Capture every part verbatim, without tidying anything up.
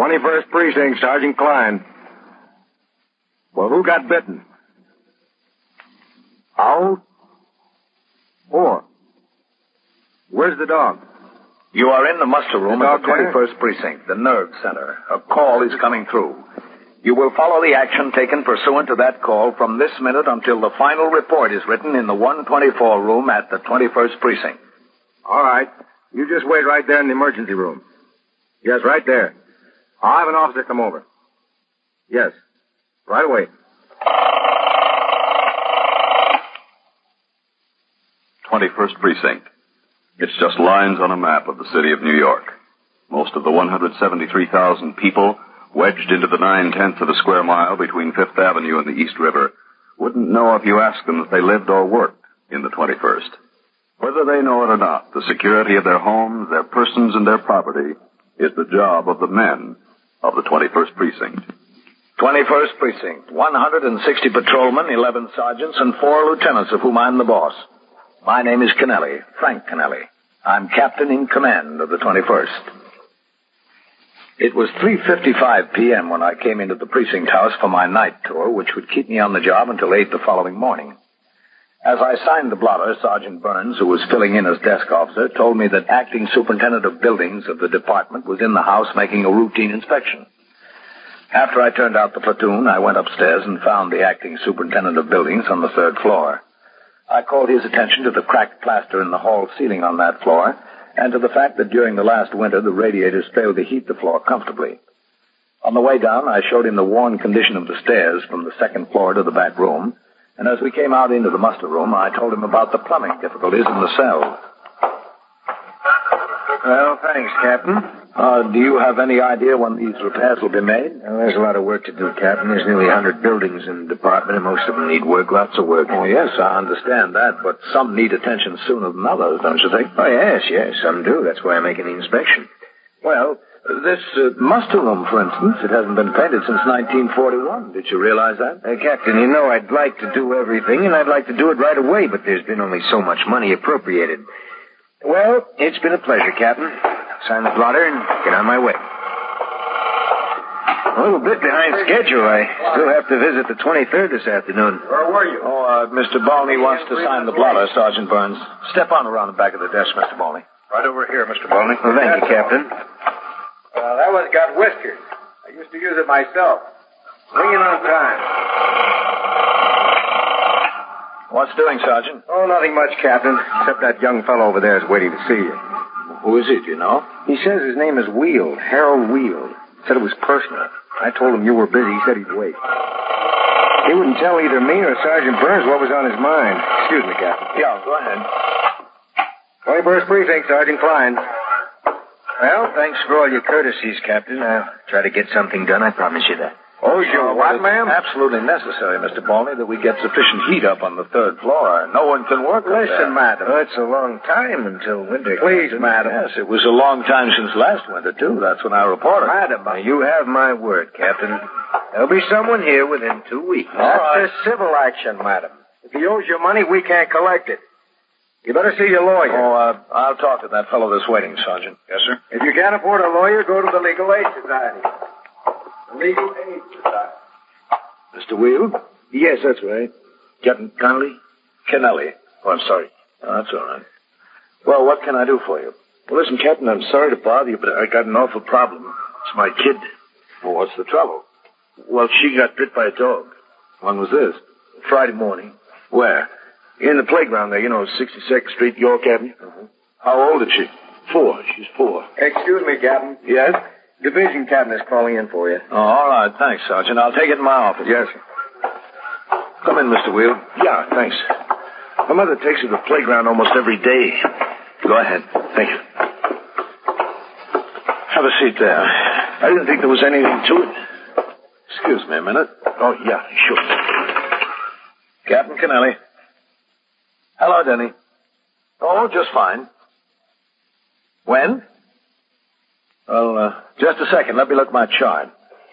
twenty-first Precinct, Sergeant Klein. Well, who got bitten? Owl? Four. Where's the dog? You are in the muster room the at the twenty-first there? Precinct, the nerve center. A call is coming through. You will follow the action taken pursuant to that call from this minute until the final report is written in the one twenty-four room at the twenty-first Precinct. All right. You just wait right there in the emergency room. Yes, right there. I'll have an officer come over. Yes. Right away. twenty-first Precinct. It's just lines on a map of the city of New York. Most of the one hundred seventy-three thousand people wedged into the nine-tenths of a square mile between Fifth Avenue and the East River wouldn't know if you asked them if they lived or worked in the twenty-first. Whether they know it or not, the security of their homes, their persons, and their property is the job of the men of the twenty-first Precinct. twenty-first Precinct, one hundred sixty patrolmen, eleven sergeants, and four lieutenants, of whom I'm the boss. My name is Kennelly, Frank Kennelly. I'm captain in command of the twenty-first. It was three fifty-five p.m. when I came into the precinct house for my night tour, which would keep me on the job until eight the following morning. As I signed the blotter, Sergeant Burns, who was filling in as desk officer, told me that acting superintendent of buildings of the department was in the house making a routine inspection. After I turned out the platoon, I went upstairs and found the acting superintendent of buildings on the third floor. I called his attention to the cracked plaster in the hall ceiling on that floor, and to the fact that during the last winter the radiators failed to heat the floor comfortably. On the way down, I showed him the worn condition of the stairs from the second floor to the back room, and as we came out into the muster room, I told him about the plumbing difficulties in the cell. Well, thanks, Captain. Uh, do you have any idea when these repairs will be made? Well, there's a lot of work to do, Captain. There's nearly one hundred buildings in the department, and most of them need work, lots of work. Oh, yes, I understand that, but some need attention sooner than others, don't you think? Oh, yes, yes, some do. That's why I'm making the inspection. Well, this uh, muster room, for instance, it hasn't been painted since nineteen forty-one. Did you realize that? Uh, Captain, you know I'd like to do everything, and I'd like to do it right away, but there's been only so much money appropriated. Well, it's been a pleasure, Captain. Sign the blotter and get on my way. A little bit behind schedule. I still have to visit the twenty-third this afternoon. Where were you? Oh, uh, Mister Balney wants to sign the blotter, Sergeant Burns. Step on around the back of the desk, Mister Balney. Right over here, Mister Balney. Well, thank you, Captain. Well, that one's got whiskers. I used to use it myself. Bring it on time. What's doing, Sergeant? Oh, nothing much, Captain, except that young fellow over there is waiting to see you. Who is he, do you know? He says his name is Weald, Harold Weald. Said it was personal. I told him you were busy. He said he'd wait. He wouldn't tell either me or Sergeant Burns what was on his mind. Excuse me, Captain. Yeah, go ahead. twenty-first Precinct, Sergeant Klein. Well, thanks for all your courtesies, Captain. I'll try to get something done, I promise you that. Oh, sure. What, ma'am? Absolutely necessary, Mister Balney, that we get sufficient heat up on the third floor. No one can work up there. Listen, madam. Oh, it's a long time until winter. Please, madam. Yes, it was a long time since last winter, too. That's when I reported. Madam, you have my word, Captain. There'll be someone here within two weeks. All That's right. a civil action, madam. If he owes you money, we can't collect it. You better see your lawyer. Oh, uh, I'll talk to that fellow that's waiting, Sergeant. Yes, sir. If you can't afford a lawyer, go to the Legal Aid Society. The Legal Aid Society. Mister Weald? Yes, that's right. Captain Connolly? Kennelly. Oh, I'm sorry. Oh, that's all right. Well, what can I do for you? Well, listen, Captain, I'm sorry to bother you, but I got an awful problem. It's my kid. Well, what's the trouble? Well, she got bit by a dog. When was this? Friday morning. Where? In the playground there, you know, sixty-second Street, York Avenue. Mm-hmm. How old is she? Four. She's four. Excuse me, Captain. Yes? Division captain is calling in for you. Oh, all right. Thanks, Sergeant. I'll take it in my office. Yes, sir. Come in, Mister Weald. Yeah, thanks. My mother takes her to the playground almost every day. Go ahead. Thank you. Have a seat there. I didn't think there was anything to it. Excuse me a minute. Oh, yeah, sure. Captain Kennelly. Hello, Denny. Oh, just fine. When? Well, uh, just a second. Let me look at my chart.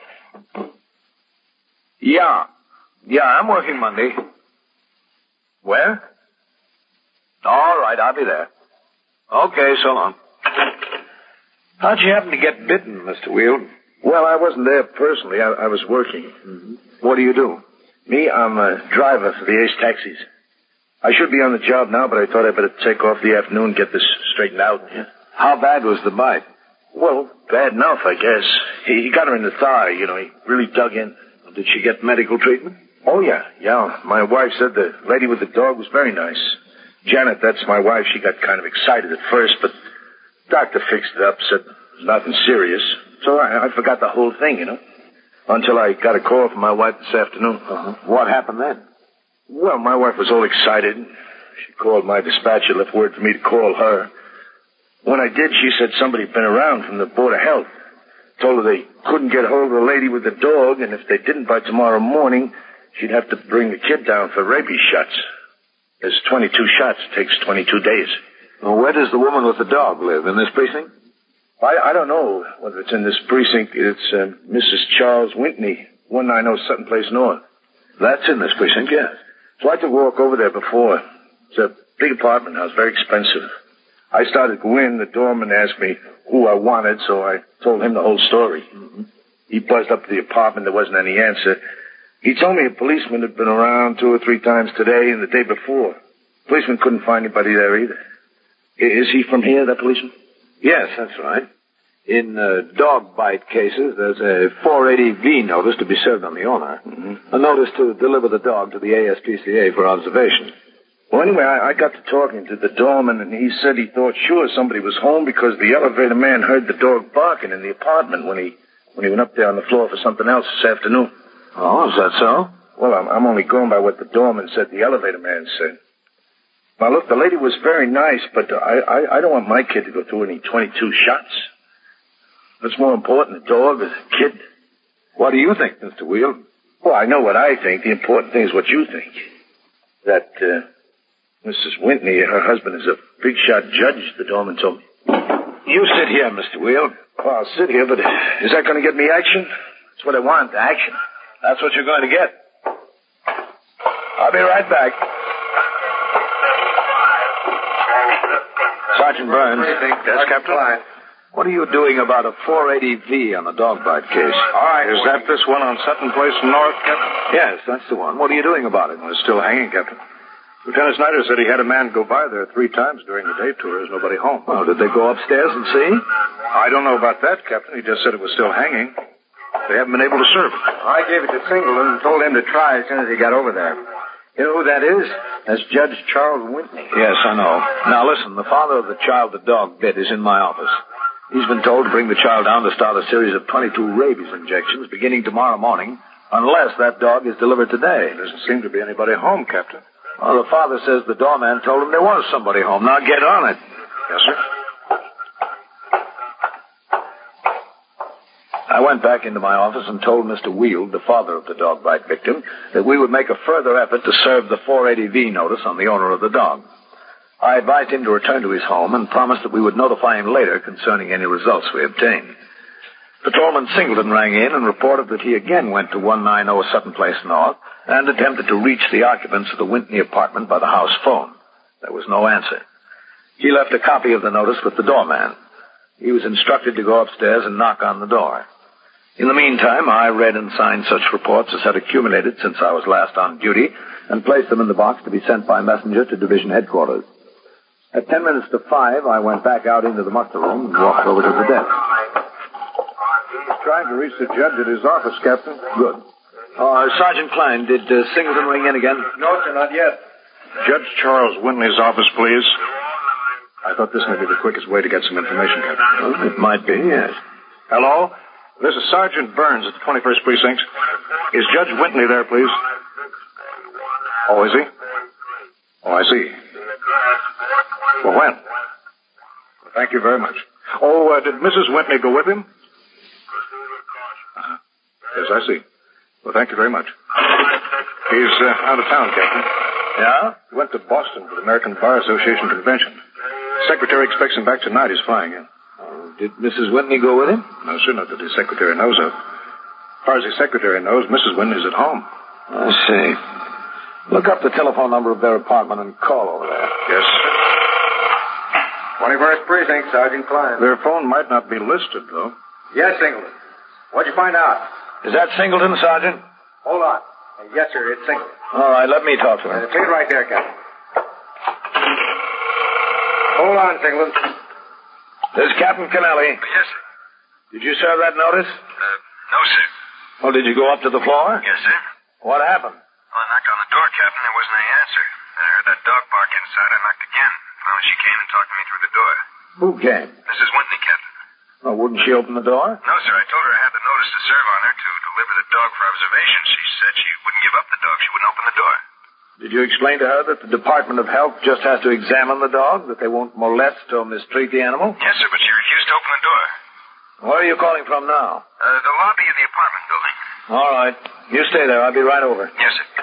Yeah. Yeah, I'm working Monday. Where? All right, I'll be there. Okay, so long. How'd you happen to get bitten, Mister Weald? Well, I wasn't there personally. I, I was working. Mm-hmm. What do you do? Me, I'm a driver for the Ace Taxis. I should be on the job now, but I thought I'd better take off the afternoon and get this straightened out. Yeah. How bad was the bite? Well, bad enough, I guess. He, he got her in the thigh, you know. He really dug in. Did she get medical treatment? Oh, yeah, yeah. My wife said the lady with the dog was very nice. Janet, that's my wife, she got kind of excited at first, but doctor fixed it up, said it was nothing serious. So I, I forgot the whole thing, you know, until I got a call from my wife this afternoon. Uh-huh. What happened then? Well, my wife was all excited. She called my dispatcher, left word for me to call her. When I did, she said somebody had been around from the Board of Health. Told her they couldn't get hold of the lady with the dog, and if they didn't by tomorrow morning, she'd have to bring the kid down for rabies shots. There's twenty-two shots. It takes twenty-two days. Well, where does the woman with the dog live? In this precinct? I, I don't know whether it's in this precinct. It's uh, Missus Charles Whitney, one nine oh Sutton Place North. That's in this precinct, yes. So I took a walk over there before. It's a big apartment house, very expensive. I started to go in. The doorman asked me who I wanted, so I told him the whole story. Mm-hmm. He buzzed up to the apartment. There wasn't any answer. He told me a policeman had been around two or three times today and the day before. Policeman couldn't find anybody there either. Is he from here, that policeman? Yes, that's right. In uh, dog bite cases, there's a four eighty V notice to be served on the owner. Mm-hmm. A notice to deliver the dog to the A S P C A for observation. Well, anyway, I, I got to talking to the doorman, and he said he thought sure somebody was home because the elevator man heard the dog barking in the apartment when he when he went up there on the floor for something else this afternoon. Oh, is that so? Well, I'm, I'm only going by what the doorman said the elevator man said. Now, look, the lady was very nice, but I, I, I don't want my kid to go through any twenty-two shots. What's more important, a dog or a kid? What do you think, Mister Wheel? Well, I know what I think. The important thing is what you think. That uh, Missus Whitney, her husband, is a big-shot judge, the doorman told me. You sit here, Mister Wheel. Well, I'll sit here, but is that going to get me action? That's what I want, action. That's what you're going to get. I'll be right back. Sergeant Burns. Yes, Captain? What are you doing about a four eighty V on the dog bite case? All right. Is that this one on Sutton Place North, Captain? Yes, that's the one. What are you doing about it? Well, it's still hanging, Captain. Lieutenant Snyder said he had a man go by there three times during the day tour. There's nobody home. Well, did they go upstairs and see? I don't know about that, Captain. He just said it was still hanging. They haven't been able to serve it. I gave it to Singleton and told him to try as soon as he got over there. You know who that is? That's Judge Charles Whitney. Yes, I know. Now, listen, the father of the child the dog bit is in my office. He's been told to bring the child down to start a series of twenty-two rabies injections beginning tomorrow morning, unless that dog is delivered today. There doesn't seem to be anybody home, Captain. Well, the father says the doorman told him there was somebody home. Now, get on it. Yes, sir. I went back into my office and told Mister Weald, the father of the dog bite victim, that we would make a further effort to serve the four eighty V notice on the owner of the dog. I advised him to return to his home and promised that we would notify him later concerning any results we obtained. Patrolman Singleton rang in and reported that he again went to one nine oh Sutton Place North and attempted to reach the occupants of the Whitney apartment by the house phone. There was no answer. He left a copy of the notice with the doorman. He was instructed to go upstairs and knock on the door. In the meantime, I read and signed such reports as had accumulated since I was last on duty and placed them in the box to be sent by messenger to division headquarters. At ten minutes to five, I went back out into the muster room and walked over to the desk. He's trying to reach the judge at his office, Captain. Good. Uh, Sergeant Klein, did uh, Singleton ring in again? No, sir, not yet. Judge Charles Whitney's office, please. I thought this may be the quickest way to get some information, Captain. Well, it might be, yes. Hello? This is Sergeant Burns at the twenty-first Precinct. Is Judge Whitney there, please? Oh, is he? Oh, I see. Well, when? Well, thank you very much. Oh, uh, did Missus Whitney go with him? Uh, yes, I see. Well, thank you very much. He's uh, out of town, Captain. Yeah? He went to Boston for the American Bar Association convention. Secretary expects him back tonight. He's flying in. Uh, did Missus Whitney go with him? No, sir, not that the secretary knows of. As far as the secretary knows, Missus Whitney's at home. I see. Look up the telephone number of their apartment and call over there. Yes. twenty-first Precinct, Sergeant Klein. Their phone might not be listed, though. Yes, Singleton. What'd you find out? Is that Singleton, Sergeant? Hold on. Yes, sir, it's Singleton. All right, let me talk to him. Uh, take it right there, Captain. Hold on, Singleton. This is Captain Kennelly. Yes, sir. Did you serve that notice? Uh, no, sir. Well, did you go up to the floor? Yes, sir. What happened? Well, I knocked on the door, Captain. There wasn't any answer. Then I heard that dog bark inside. I knocked again. Finally, she came and talked to me through the door. Who came? Missus Whitney, Captain. Oh, wouldn't she open the door? No, sir. I told her I had the notice to serve on her to deliver the dog for observation. She said she wouldn't give up the dog. She wouldn't open the door. Did you explain to her that the Department of Health just has to examine the dog, that they won't molest or mistreat the animal? Yes, sir, but she refused to open the door. Where are you calling from now? Uh, the lobby of the apartment building. All right. You stay there. I'll be right over. Yes, sir.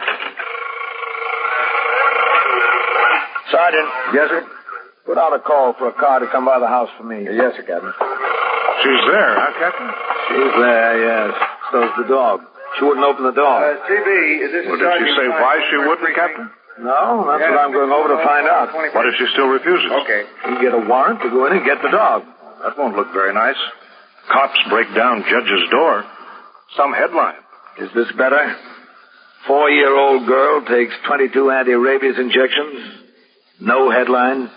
Sergeant. Yes, sir? Put out a call for a car to come by the house for me. Yes, sir, Captain. She's there, huh, Captain? She's there, yes. So's the dog. She wouldn't open the door. Uh, C B, is this well, did she say why she wouldn't, Captain? No, that's yeah, what I'm going over to find out. What if she still refuses? Okay. You get a warrant to go in and get the dog. That won't look very nice. Cops break down judge's door. Some headline. Is this better? Four-year-old girl takes twenty-two anti-rabies injections. No headline.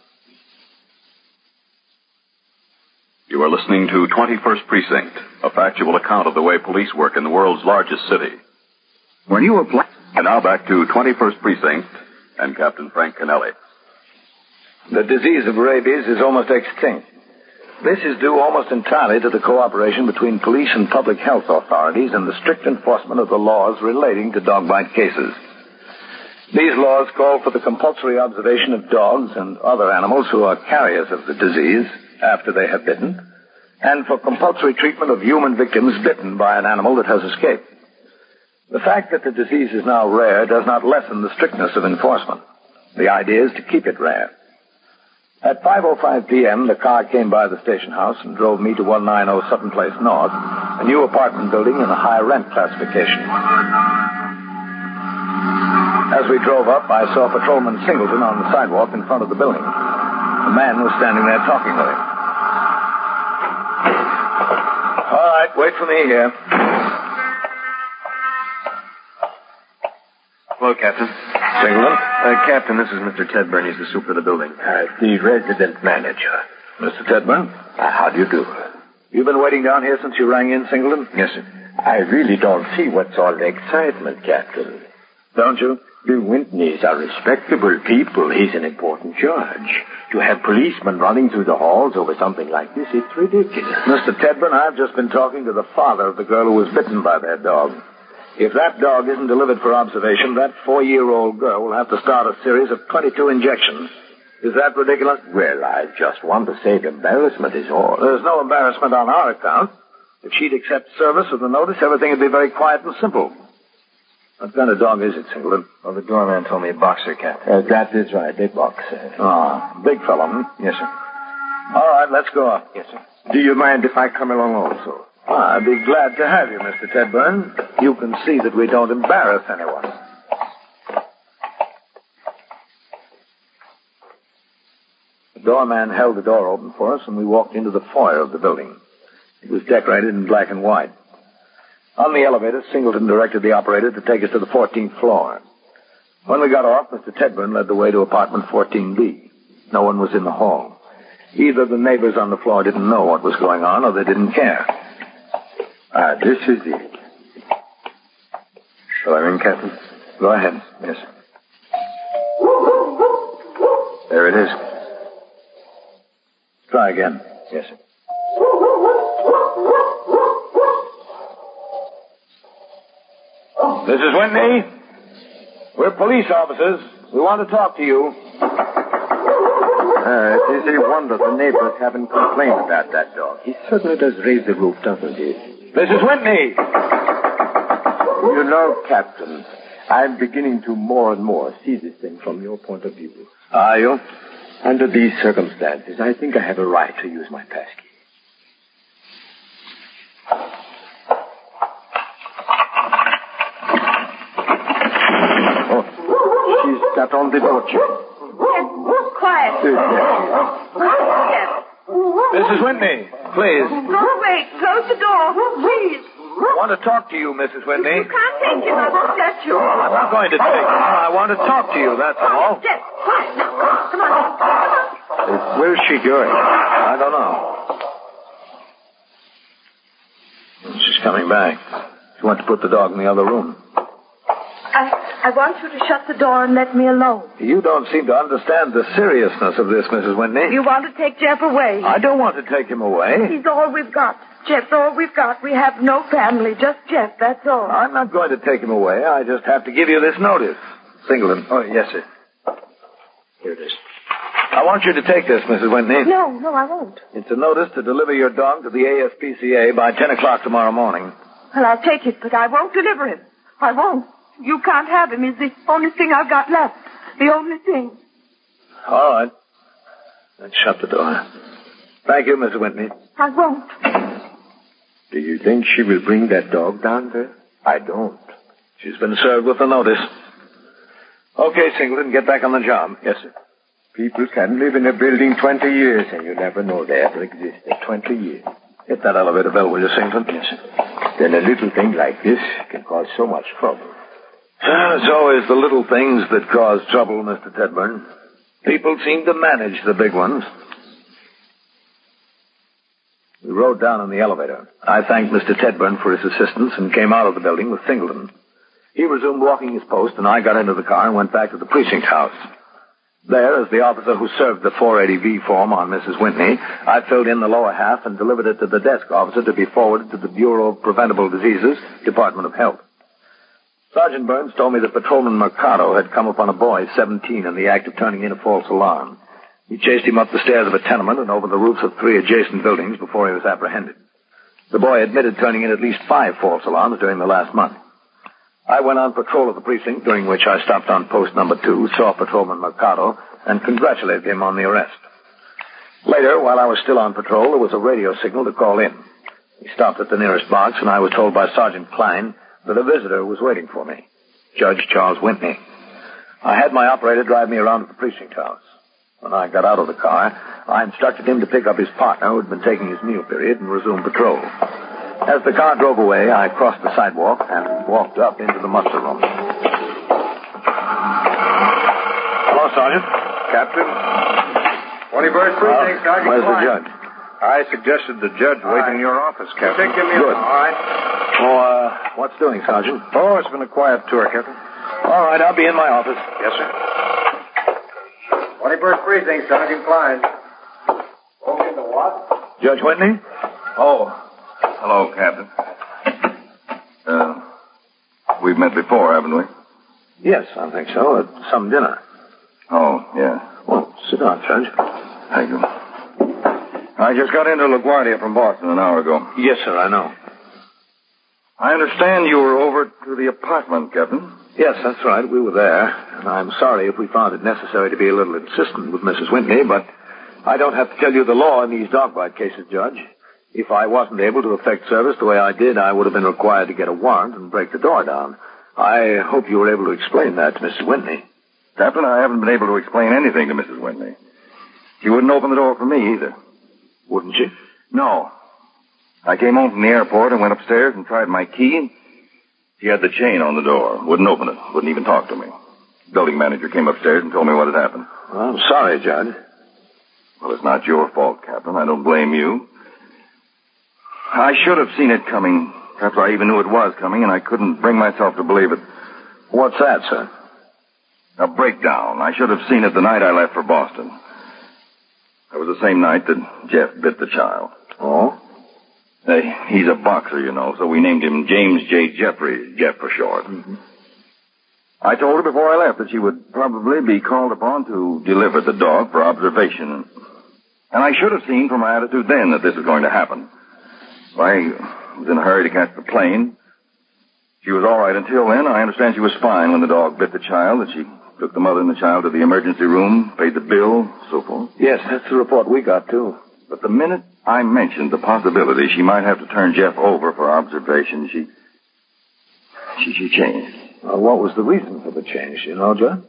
You are listening to twenty-first Precinct, a factual account of the way police work in the world's largest city. When you apply... And now back to twenty-first Precinct and Captain Frank Kennelly. The disease of rabies is almost extinct. This is due almost entirely to the cooperation between police and public health authorities and the strict enforcement of the laws relating to dog bite cases. These laws call for the compulsory observation of dogs and other animals who are carriers of the disease after they have bitten, and for compulsory treatment of human victims bitten by an animal that has escaped. The fact that the disease is now rare does not lessen the strictness of enforcement. The idea is to keep it rare. At five oh five p.m., the car came by the station house and drove me to one ninety Sutton Place North, a new apartment building in a high-rent classification. As we drove up, I saw Patrolman Singleton on the sidewalk in front of the building. A man was standing there talking with him. All right, wait for me here. Hello, Captain. Singleton? Uh, Captain, this is Mister Tedburn. He's the super of the building. Uh, the resident manager. Mister Tedburn? Uh, how do you do? You've been waiting down here since you rang in, Singleton? Yes, sir. I really don't see what's all the excitement, Captain. Don't you? The Whitneys are respectable people. He's an important judge. To have policemen running through the halls over something like this, it's ridiculous. Mister Tedburn, I've just been talking to the father of the girl who was bitten by that dog. If that dog isn't delivered for observation, that four-year-old girl will have to start a series of twenty-two injections. Is that ridiculous? Well, I just want to save embarrassment is all. There's no embarrassment on our account. If she'd accept service with the notice, everything would be very quiet and simple. What kind of dog is it, Singleton? Well, the doorman told me a boxer, Captain. Uh, that is right, a boxer. Ah, big fellow, hmm? Yes, sir. All right, let's go up. Yes, sir. Do you mind if I come along also? Ah, I'd be glad to have you, Mister Tedburn. You can see that we don't embarrass anyone. The doorman held the door open for us, and we walked into the foyer of the building. It was decorated in black and white. On the elevator, Singleton directed the operator to take us to the fourteenth floor. When we got off, Mister Tedburn led the way to apartment fourteen B. No one was in the hall. Either the neighbors on the floor didn't know what was going on, or they didn't care. Ah, this is it. Shall I ring, Captain? Go ahead. Yes, sir. There it is. Try again. Yes, sir. This is Whitney. We're police officers. We want to talk to you. Uh, it is a wonder the neighbors haven't complained about that dog. He certainly does raise the roof, doesn't he? This is Whitney. You know, Captain, I'm beginning to more and more see this thing from your point of view. Are you? Under these circumstances, I think I have a right to use my passkey. Oh, she's got on the door chain. Quiet. This is Whitney. Please. No, wait. Close the door. Please. I want to talk to you, Missus Whitney. You can't take him. I won't let you. I'm not going to take him. I want to talk to you, that's all. Jeff, quiet now. Come on. Come on. Where's she going? I don't know. She's coming back. She wants to put the dog in the other room. I, I want you to shut the door and let me alone. You don't seem to understand the seriousness of this, Missus Whitney. You want to take Jeff away. I don't want to take him away. He's all we've got. Jeff's all we've got. We have no family, just Jeff, that's all. I'm not going to take him away. I just have to give you this notice. Singleton. Oh, yes, sir. Here it is. I want you to take this, Missus Whitney. No, no, I won't. It's a notice to deliver your dog to the A S P C A by ten o'clock tomorrow morning. Well, I'll take it, but I won't deliver him. I won't. You can't have him. He's the only thing I've got left. The only thing. All right. Let's shut the door. Thank you, Missus Whitney. I won't. Do you think she will bring that dog down there? I don't. She's been served with the notice. Okay, Singleton, get back on the job. Yes, sir. People can live in a building twenty years, and you never know they ever existed. Twenty years. Hit that elevator bell, will you, Singleton? Yes, sir. Then a little thing like this can cause so much trouble. Ah, it's always the little things that cause trouble, Mister Tedburn. People seem to manage the big ones. We rode down in the elevator. I thanked Mister Tedburn for his assistance and came out of the building with Singleton. He resumed walking his post, and I got into the car and went back to the precinct house. There, as the officer who served the four eighty V form on Missus Whitney, I filled in the lower half and delivered it to the desk officer to be forwarded to the Bureau of Preventable Diseases, Department of Health. Sergeant Burns told me that Patrolman Mercado had come upon a boy, seventeen, in the act of turning in a false alarm. He chased him up the stairs of a tenement and over the roofs of three adjacent buildings before he was apprehended. The boy admitted turning in at least five false alarms during the last month. I went on patrol of the precinct, during which I stopped on post number two, saw Patrolman Mercado, and congratulated him on the arrest. Later, while I was still on patrol, there was a radio signal to call in. We stopped at the nearest box, and I was told by Sergeant Klein that a visitor was waiting for me, Judge Charles Whitney. I had my operator drive me around to the precinct house. When I got out of the car, I instructed him to pick up his partner, who had been taking his meal period, and resume patrol. As the car drove away, I crossed the sidewalk and walked up into the muster room. Hello, Sergeant. Captain. twenty-first Precinct, Sergeant Where's the Klein. judge? I suggested the judge wait in your office, Captain. Good. All right. Oh, uh, what's doing, Sergeant? Oh, it's been a quiet tour, Captain. All right, I'll be in my office. Yes, sir. twenty-first Precinct, Sergeant Klein. Open the what? Judge Whitney? Oh, hello, Captain. Uh, we've met before, haven't we? Yes, I think so, at some dinner. Oh, yeah. Well, sit down, Judge. Thank you. I just got into LaGuardia from Boston an hour ago. Yes, sir, I know. I understand you were over to the apartment, Captain. Yes, that's right. We were there, and I'm sorry if we found it necessary to be a little insistent with Missus Whitney, but I don't have to tell you the law in these dog bite cases, Judge. If I wasn't able to effect service the way I did, I would have been required to get a warrant and break the door down. I hope you were able to explain that to Missus Whitney. Captain, I haven't been able to explain anything to Missus Whitney. She wouldn't open the door for me either. Wouldn't she? No. I came home from the airport and went upstairs and tried my key. She had the chain on the door. Wouldn't open it. Wouldn't even talk to me. Building manager came upstairs and told me what had happened. Well, I'm sorry, Judge. Well, it's not your fault, Captain. I don't blame you. I should have seen it coming. Perhaps I even knew it was coming, and I couldn't bring myself to believe it. What's that, sir? A breakdown. I should have seen it the night I left for Boston. That was the same night that Jeff bit the child. Oh? Hey, he's a boxer, you know, so we named him James J. Jeffries, Jeff for short. Mm-hmm. I told her before I left that she would probably be called upon to deliver the dog for observation. And I should have seen from my attitude then that this was going to happen. I was in a hurry to catch the plane. She was all right until then. I understand she was fine when the dog bit the child, that she took the mother and the child to the emergency room, paid the bill, so forth. Yes, that's the report we got, too. But the minute I mentioned the possibility she might have to turn Jeff over for observation, she... She, she changed. Uh, what was the reason for the change, you know, Judge?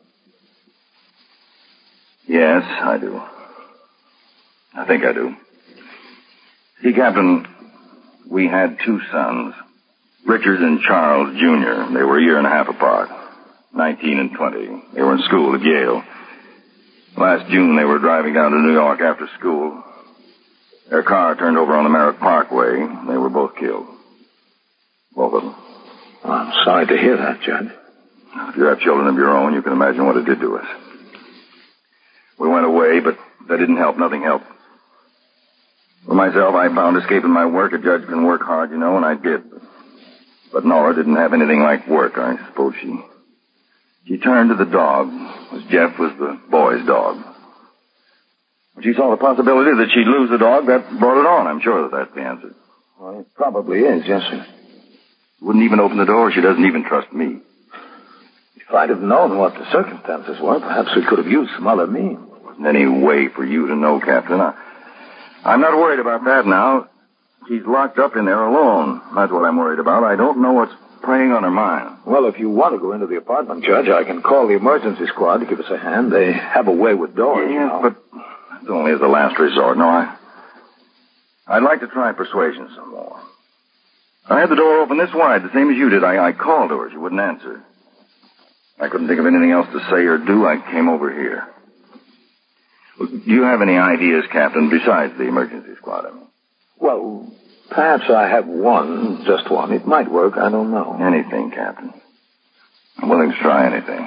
Yes, I do. I think I do. See, Captain, we had two sons, Richard and Charles Junior They were a year and a half apart, nineteen and twenty. They were in school at Yale. Last June, they were driving down to New York after school. Their car turned over on the Merrick Parkway. They were both killed. Both of them. Well, I'm sorry to hear that, Judge. If you have children of your own, you can imagine what it did to us. We went away, but that didn't help. Nothing helped. For myself, I found escaping my work. A judge can work hard, you know, and I did. But Nora didn't have anything like work. I suppose she... She turned to the dog, as Jeff was the boy's dog. When she saw the possibility that she'd lose the dog, that brought it on. I'm sure that that's the answer. Well, it probably is, yes, sir. She wouldn't even open the door. She doesn't even trust me. If I'd have known what the circumstances were, perhaps we could have used some other means. There wasn't any way for you to know, Captain. I, I'm not worried about that now. She's locked up in there alone. That's what I'm worried about. I don't know what's preying on her mind. Well, if you want to go into the apartment, Judge, I can call the emergency squad to give us a hand. They have a way with doors. Yes, you know. but it's only as a last resort. No, I... I'd like to try persuasion some more. I had the door open this wide, the same as you did. I, I called to her. She wouldn't answer. I couldn't think of anything else to say or do. I came over here. Well, do you have any ideas, Captain, besides the emergency squad? I mean? Well, perhaps I have one, just one. It might work. I don't know. Anything, Captain. I'm willing to try anything.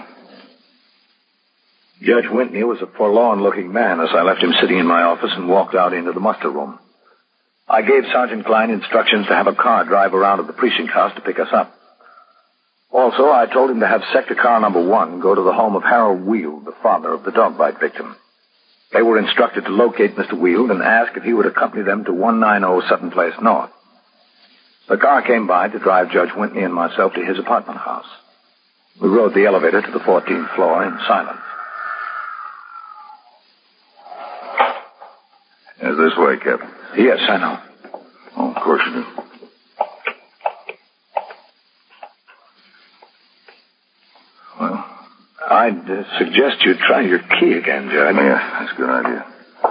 Judge Whitney was a forlorn-looking man as I left him sitting in my office and walked out into the muster room. I gave Sergeant Klein instructions to have a car drive around to the precinct house to pick us up. Also, I told him to have sector car number one go to the home of Harold Weald, the father of the dog bite victim. They were instructed to locate Mister Weald and ask if he would accompany them to one ninety Sutton Place North. The car came by to drive Judge Whitney and myself to his apartment house. We rode the elevator to the fourteenth floor in silence. Is this way, Captain? Yes, I know. Oh, of course you do. Well, I'd uh, suggest you try your key again, Judge. Yeah, that's a good idea.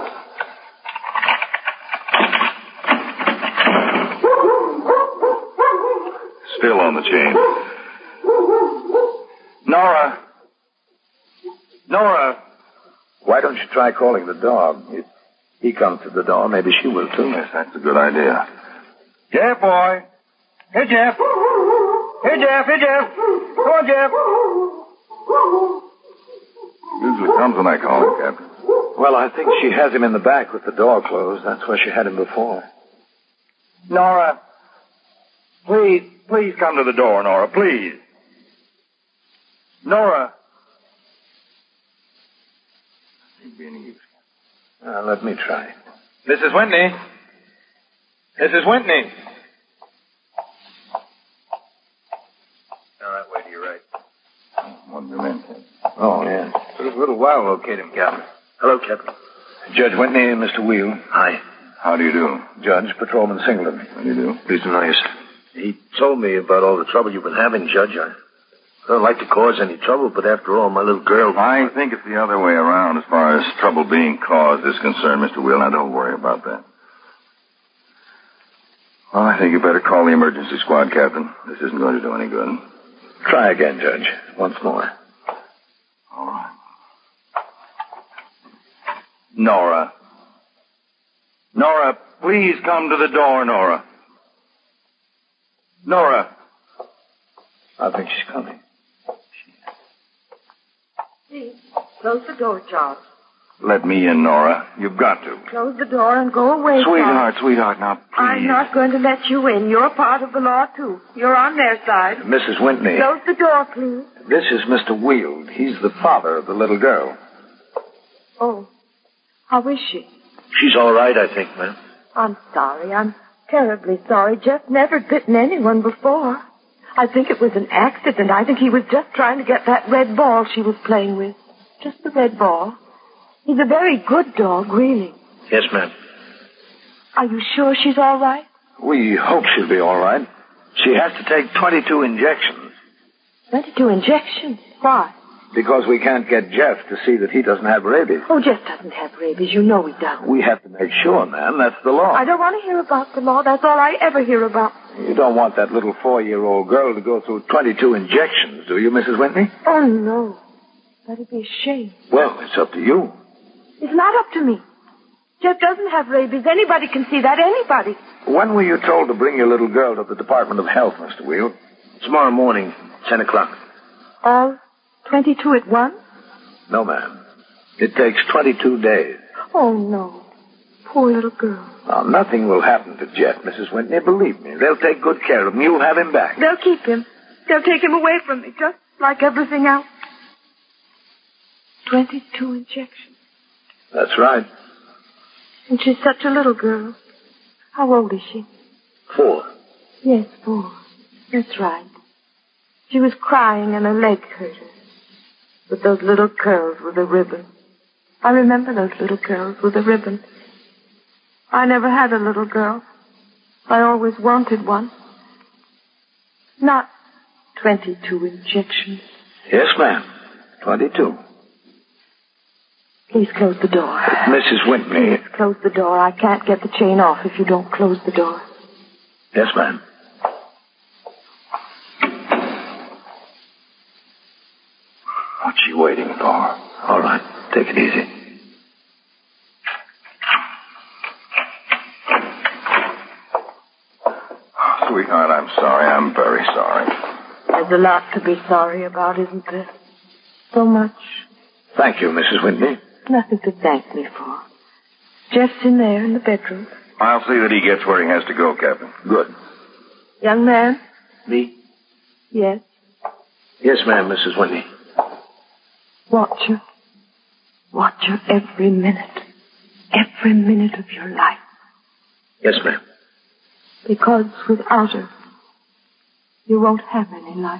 Still on the chain. Nora! Nora! Why don't you try calling the dog? If he comes to the door, maybe she will, too. Yes, that's a good idea. Jeff, boy. Hey, Jeff. Hey, Jeff. Hey, Jeff. Come on, Jeff. Usually comes when I call him, Captain. Well, I think she has him in the back with the door closed. That's where she had him before. Nora, please, please come to the door, Nora, please. Nora. Ain't be any use. Uh, let me try. Missus Whitney. Missus Whitney. All right, wait, you're right. One minute. Oh, yeah. Took us a little while to locate him, Captain. Hello, Captain. Judge Whitney and Mister Weald. Hi. How do you do? Judge, Patrolman Singleton. How do you do? Pleased to know you, sir. He told me about all the trouble you've been having, Judge. I don't like to cause any trouble, but after all, my little girl... I think it's the other way around as far as trouble being caused is concerned, Mister Weald. Now, don't worry about that. Well, I think you better call the emergency squad, Captain. This isn't going to do any good. Try again, Judge. Once more. All right. Nora. Nora, please come to the door, Nora. Nora. I think she's coming. Please, close the door, Charles. Let me in, Nora. You've got to. Close the door and go away, Sweetheart, Charles. sweetheart, now, please. I'm not going to let you in. You're part of the law, too. You're on their side. Missus Whitney. Close the door, please. This is Mister Weald. He's the father of the little girl. Oh, how is she? She's all right, I think, ma'am. I'm sorry. I'm terribly sorry. Jeff never bitten anyone before. I think it was an accident. I think he was just trying to get that red ball she was playing with. Just the red ball. He's a very good dog, really. Yes, ma'am. Are you sure she's all right? We hope she'll be all right. She has to take twenty-two injections. twenty-two injections? Why? Because we can't get Jeff to see that he doesn't have rabies. Oh, Jeff doesn't have rabies. You know he doesn't. We have to make sure, ma'am. That's the law. I don't want to hear about the law. That's all I ever hear about. You don't want that little four-year-old girl to go through twenty-two injections, do you, Missus Whitney? Oh, no. That'd be a shame. Well, it's up to you. It's not up to me. Jeff doesn't have rabies. Anybody can see that. Anybody. When were you told to bring your little girl to the Department of Health, Mister Wheel? Tomorrow morning, ten o'clock. All twenty-two at once? No, ma'am. It takes twenty-two days. Oh, no. Poor little girl. Now, nothing will happen to Jeff, Missus Whitney. Believe me. They'll take good care of him. You'll have him back. They'll keep him. They'll take him away from me, just like everything else. Twenty-two injections. That's right. And she's such a little girl. How old is she? Four. Yes, four. That's right. She was crying and her leg hurt her. With those little curls with a ribbon. I remember those little curls with a ribbon. I never had a little girl. I always wanted one. Not twenty-two injections. Yes, ma'am. Twenty-two. Please close the door. Missus Whitney. Please close the door. I can't get the chain off if you don't close the door. Yes, ma'am. What's she waiting for? All right. Take it easy. Sweetheart, I'm sorry. I'm very sorry. There's a lot to be sorry about, isn't there? So much. Thank you, Missus Whitney. Nothing to thank me for. Jeff's in there in the bedroom. I'll see that he gets where he has to go, Captain. Good. Young man? Me? Yes. Yes, ma'am, Missus Whitney. Watch her. Watch her every minute. Every minute of your life. Yes, ma'am. Because without her, you won't have any life.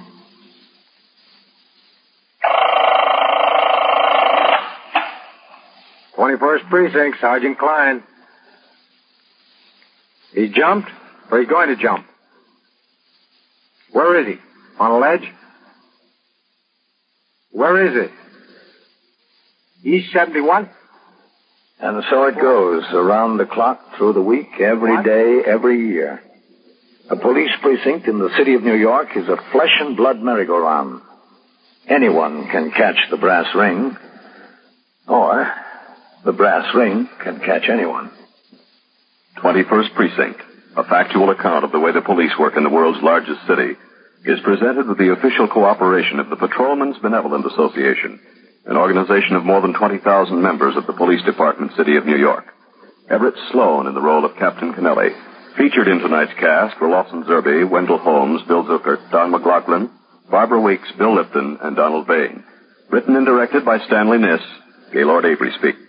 twenty-first Precinct, Sergeant Klein. He jumped, or he's going to jump? Where is he? On a ledge? Where is it? East seventy-one? And so it goes, around the clock, through the week, every day, every year. A police precinct in the city of New York is a flesh and blood merry-go-round. Anyone can catch the brass ring, or the brass ring can catch anyone. twenty-first Precinct, a factual account of the way the police work in the world's largest city, is presented with the official cooperation of the Patrolmen's Benevolent Association, an organization of more than twenty thousand members of the Police Department, City of New York. Everett Sloan in the role of Captain Kennelly. Featured in tonight's cast were Lawson Zerbe, Wendell Holmes, Bill Zuckert, Don McLaughlin, Barbara Weeks, Bill Lipton, and Donald Bain. Written and directed by Stanley Niss. Gaylord Avery speaks.